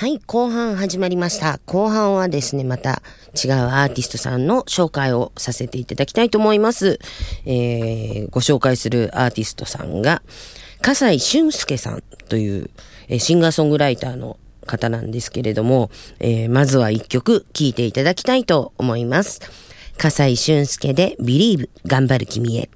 はい、後半始まりました。後半はですね、また違うアーティストさんの紹介をさせていただきたいと思います。ご紹介するアーティストさんが、笠井俊介さんという、シンガーソングライターの方なんですけれども、まずは一曲聴いていただきたいと思います。笠井俊介で Believe 頑張る君へ。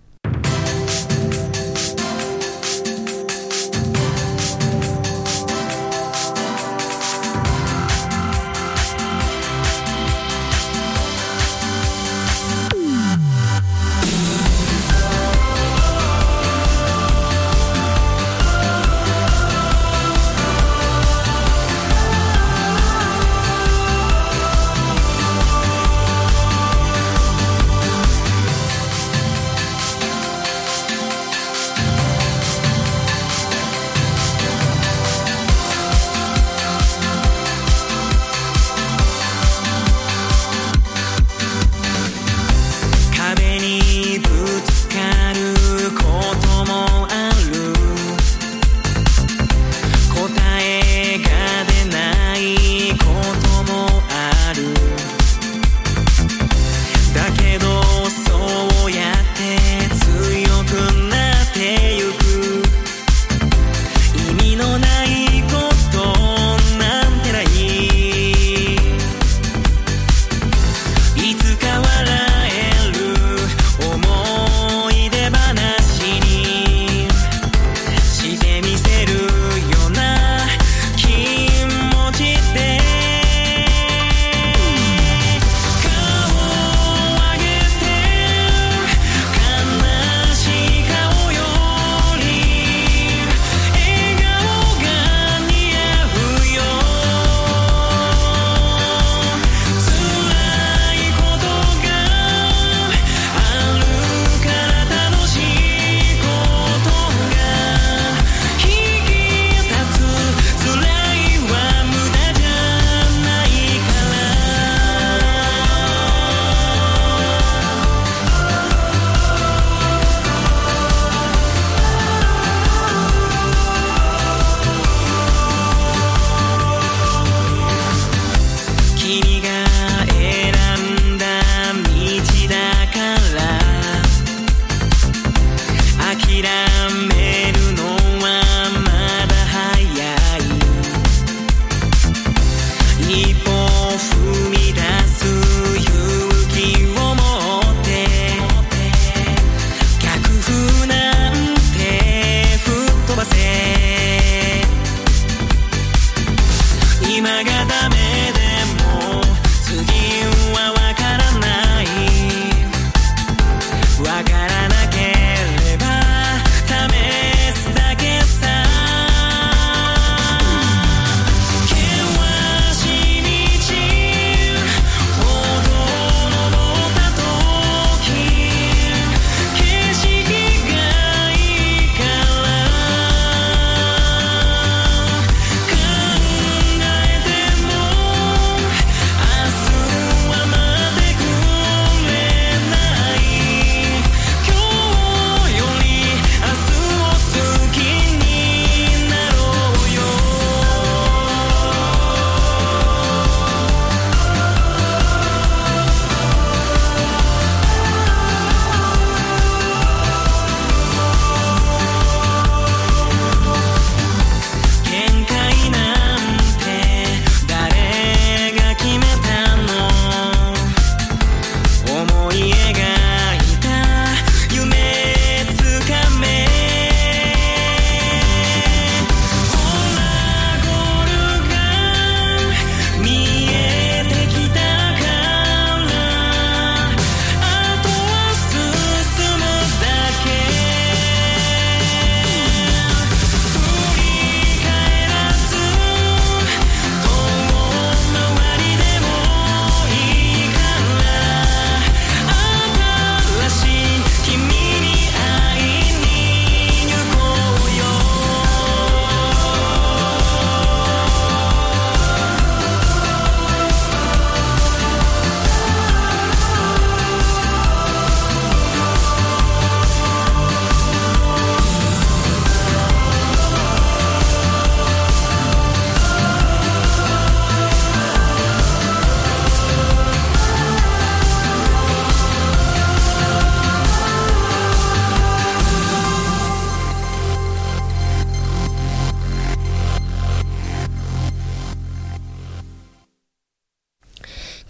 「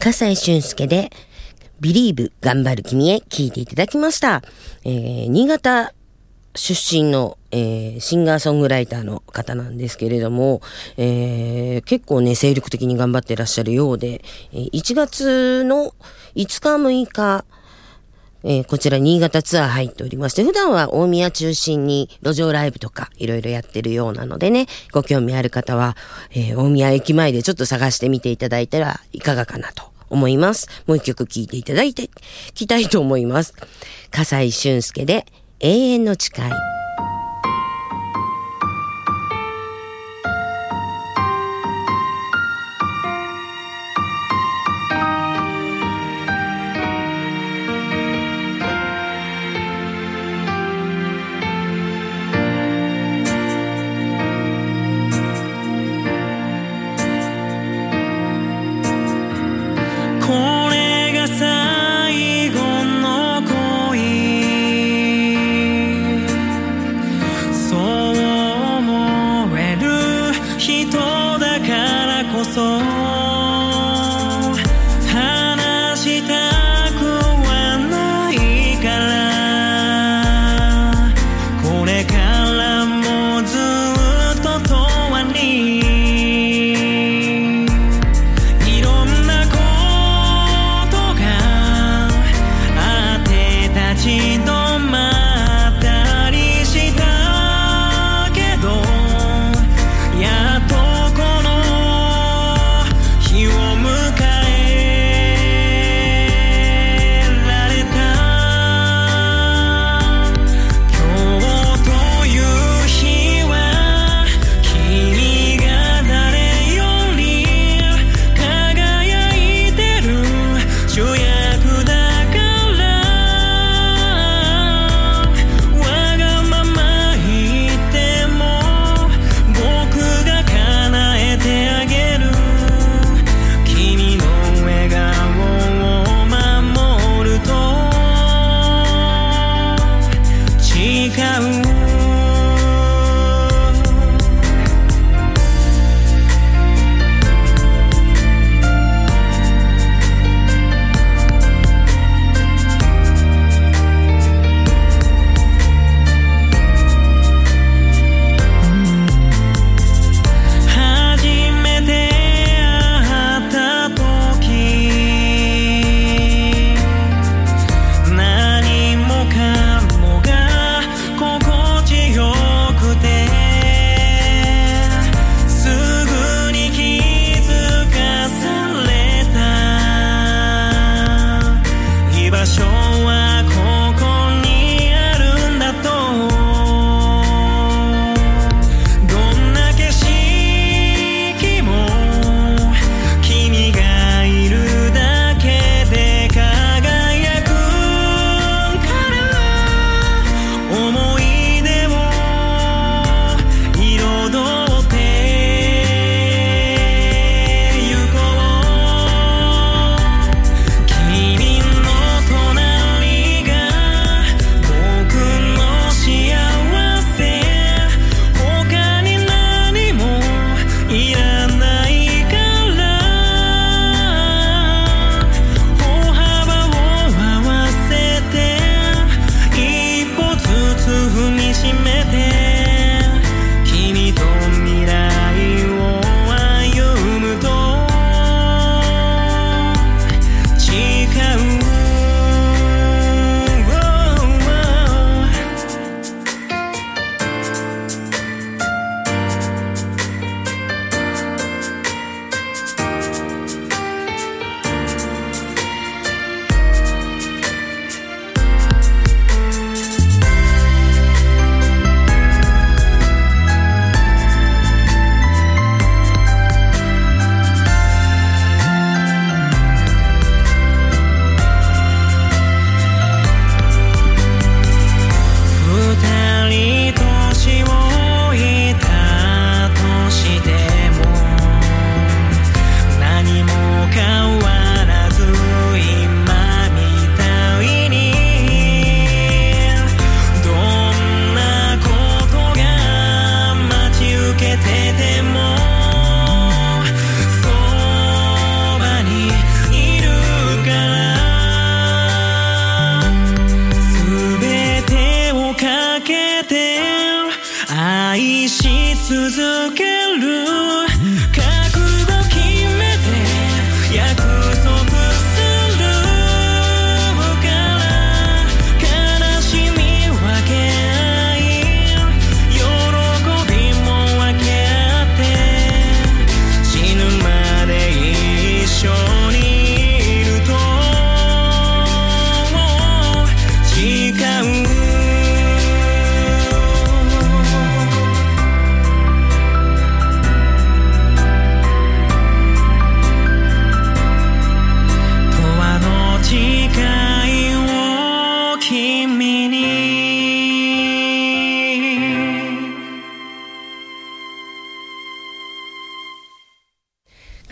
笠井俊介でビリーブ頑張る君へ聴いていただきました。新潟出身の、シンガーソングライターの方なんですけれども、結構ね精力的に頑張ってらっしゃるようで、1月の5日6日こちら新潟ツアー入っておりまして、普段は大宮中心に路上ライブとかいろいろやってるようなのでね、ご興味ある方は、大宮駅前でちょっと探してみていただいたらいかがかなと思います。もう一曲聴いていただいてきたいと思います。笠井俊介で永遠の誓い。 最後の恋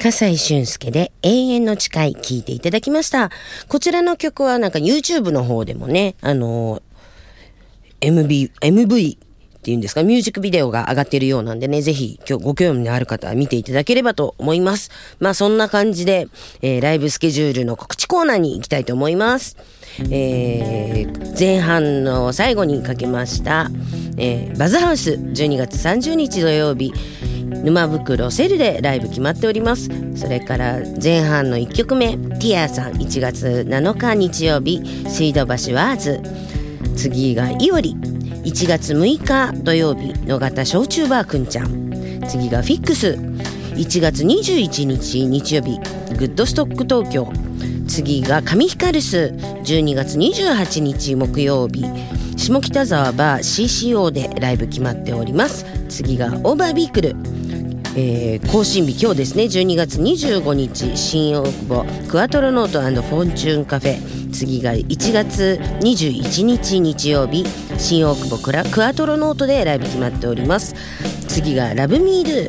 笠井俊介で永遠の誓い聴いていただきました。こちらの曲はなんか YouTube の方でもね、MV っていうんですか、ミュージックビデオが上がっているようなんでね、ぜひ今日ご興味のある方は見ていただければと思います。まあそんな感じで、ライブスケジュールの告知コーナーに行きたいと思います。前半の最後にかけました、バズハウス12月30日土曜日沼袋セルでライブ決まっております。それから前半の1曲目ティアさん1月7日日曜日水道橋ワーズ、次がいおり1月6日土曜日野方焼酎バーくんちゃん、次がフィックス1月21日日曜日グッドストック東京、次が上ヒカルス12月28日木曜日下北沢バー CCO でライブ決まっております。次がオーバービークル、更新日今日ですね12月25日新大久保クワトロノート&フォンチュンカフェ、次が1月21日日曜日新大久保クワトロノートでライブ決まっております。次がラブミール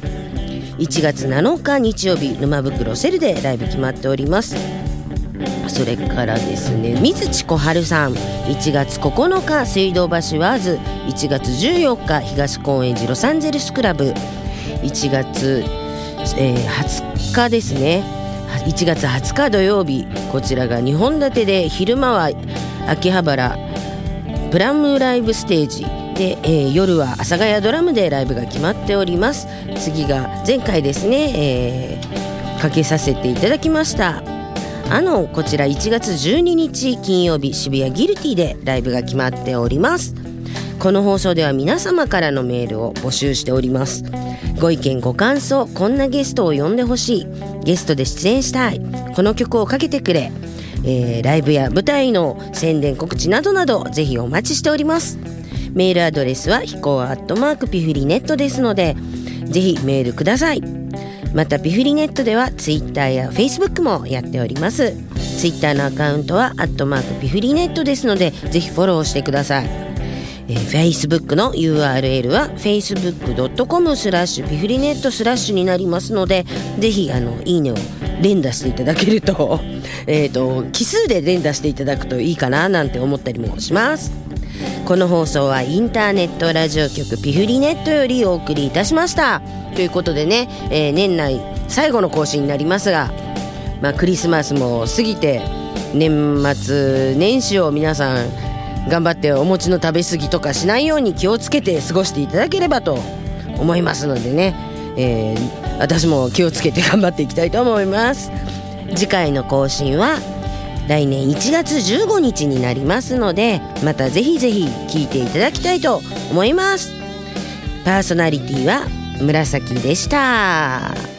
1月7日日曜日沼袋セルでライブ決まっております。それからですね水地小春さん1月9日水道橋ワーズ、1月14日東高円寺ロサンゼルスクラブ、1月、20日ですね1月20日土曜日こちらが2本立てで昼間は秋葉原プラムライブステージで、夜は阿佐ヶ谷ドラムでライブが決まっております。次が前回ですね、かけさせていただきましたこちら1月12日金曜日渋谷ギルティでライブが決まっております。この放送では皆様からのメールを募集しております。ご意見ご感想、こんなゲストを呼んでほしい、ゲストで出演したい、この曲をかけてくれ、ライブや舞台の宣伝告知などなどぜひお待ちしております。メールアドレスはひこピフリネットですのでぜひメールください。またピフリネットではツイッターやフェイスブックもやっております。ツイッターのアカウントはピフリネットですのでぜひフォローしてください。Facebook の URL は facebook.com/ピフリネット/になりますのでぜひいいねを連打していただけると奇数で連打していただくといいかななんて思ったりもします。この放送はインターネットラジオ局ピフリネットよりお送りいたしましたということでね、年内最後の更新になりますが、クリスマスも過ぎて年末年始を皆さん頑張ってお餅の食べ過ぎとかしないように気をつけて過ごしていただければと思いますのでね、私も気をつけて頑張っていきたいと思います。次回の更新は来年1月15日になりますのでまたぜひぜひ聞いていただきたいと思います。パーソナリティは紫でした。